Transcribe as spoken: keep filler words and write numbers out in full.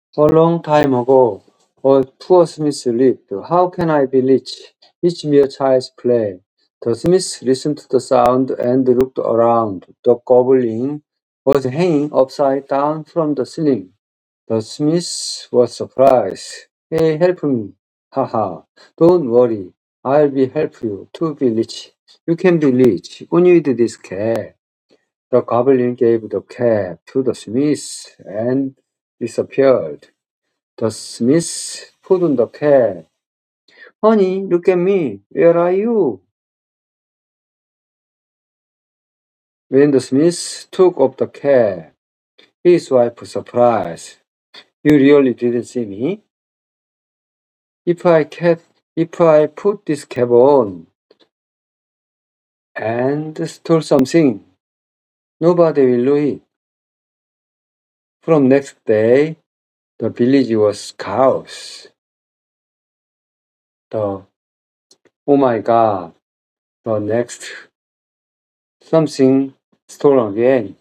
A long time ago, a poor Smith lived. How can I be rich? It's mere child's play. The Smith listened to the sound and looked around. The goblin was hanging upside down from the ceiling. The Smith was surprised. Hey, help me. Haha. Don't worry. I'll be help you to be rich. You can be rich. You need this cap. The goblin gave the cap to the Smith and disappeared. The Smith put on the cap. Honey, look at me. Where are you? When the Smith took off the cap, his wife was surprised. You really didn't see me? If I kept, if I put this cap on and stole something, nobody will know it. From next day, the village was chaos. The oh my God, the next something stolen again.